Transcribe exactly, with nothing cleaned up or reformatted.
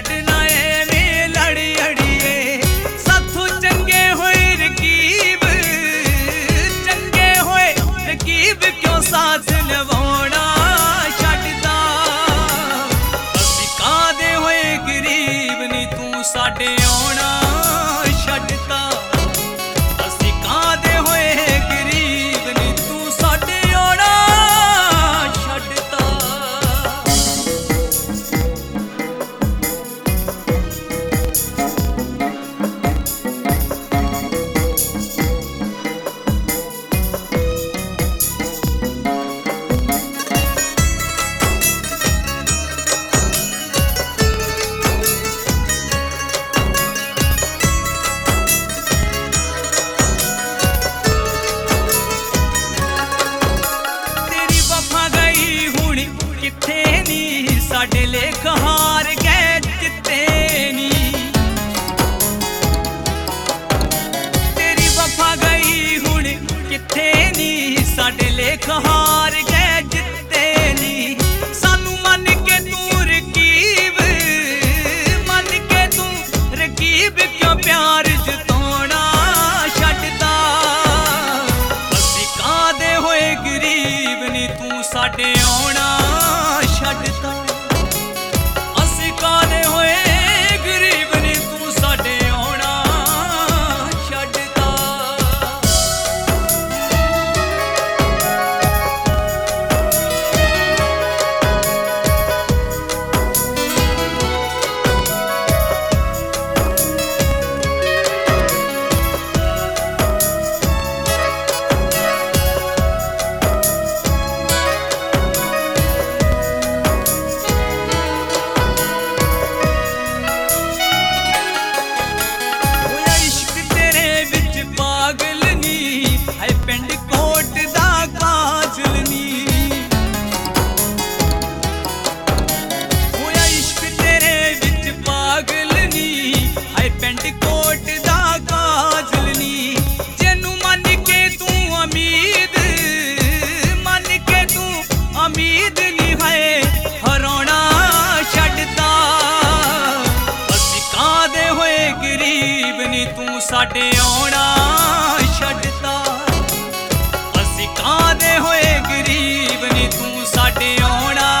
छड़ना एवें लड़ अड़िए साथों चंगे होए रकीब चंगे होए रकीब क्यों साथ निभाना छड़दा असी कादे होए गरीब नी तू साडे आउणा छड़दा असी कादे होए गरीब नी तू साडे आउणा छड़दा। साडे लेख हार गए जिते नी तेरी वफा गई हुण किथे नी साडे लेख हार गए जिते नी सानू मन के तू रकीब मन के तू रकीब क्यों प्यार जताना छड्डदा असी कादे होए गरीब नी तू साडे आउणा छड्डदा कादे होए गरीब नी तू साडे आउणा छड्डदा। तू साडे आउणा छड्डदा असी कादे होए गरीब नी तू साडे आउणा